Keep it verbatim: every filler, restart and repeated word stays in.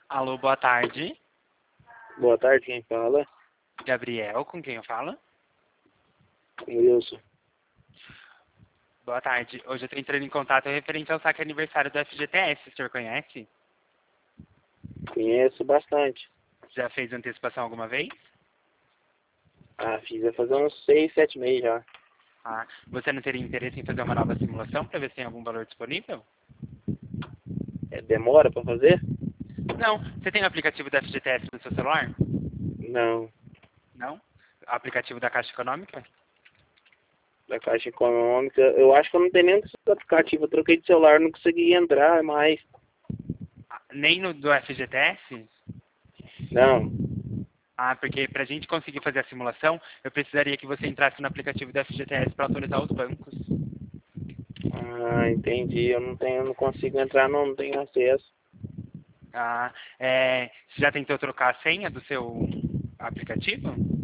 Alô, boa tarde. Boa tarde, quem fala? Gabriel, com quem eu falo? Wilson. Boa tarde. Hoje eu estou entrando em contato referente ao saque aniversário do F G T S. O senhor conhece? Conheço bastante. Já fez antecipação alguma vez? Ah, fiz vai fazer uns seis, sete meses já. Ah, você não teria interesse em fazer uma nova simulação para ver se tem algum valor disponível? É, demora pra fazer? Não. Você tem o aplicativo do F G T S no seu celular? Não. Não? Aplicativo da Caixa Econômica? Da Caixa Econômica. Eu acho que eu não tenho nenhum desses aplicativos. Eu troquei de celular, não consegui entrar mais. Ah, nem no do F G T S? Não. Ah, porque para a gente conseguir fazer a simulação, eu precisaria que você entrasse no aplicativo do F G T S para autorizar os bancos. Ah, entendi. Eu não tenho, não consigo entrar, não, não tenho acesso. Ah, é, você já tentou trocar a senha do seu aplicativo?